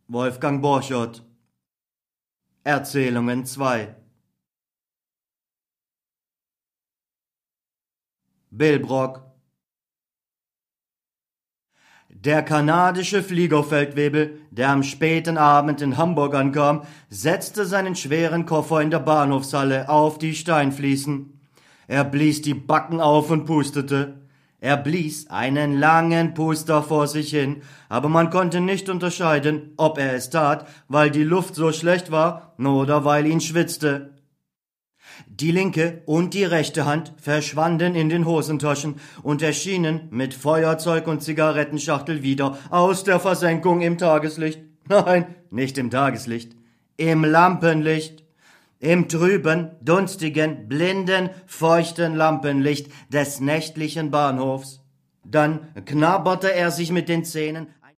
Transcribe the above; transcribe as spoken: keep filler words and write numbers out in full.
Wolfgang Borchardt. Erzählungen zwei. Bill Brock. Der kanadische Fliegerfeldwebel, der am späten Abend in Hamburg ankam, setzte seinen schweren Koffer in der Bahnhofshalle auf die Steinfliesen. Er blies die Backen auf und pustete. Er blies einen langen Puster vor sich hin, aber man konnte nicht unterscheiden, ob er es tat, weil die Luft so schlecht war oder weil ihn schwitzte. Die linke und die rechte Hand verschwanden in den Hosentaschen und erschienen mit Feuerzeug und Zigarettenschachtel wieder aus der Versenkung im Tageslicht. Nein, nicht im Tageslicht, im Lampenlicht. Im trüben, dunstigen, blinden, feuchten Lampenlicht des nächtlichen Bahnhofs. Dann knabberte er sich mit den Zähnen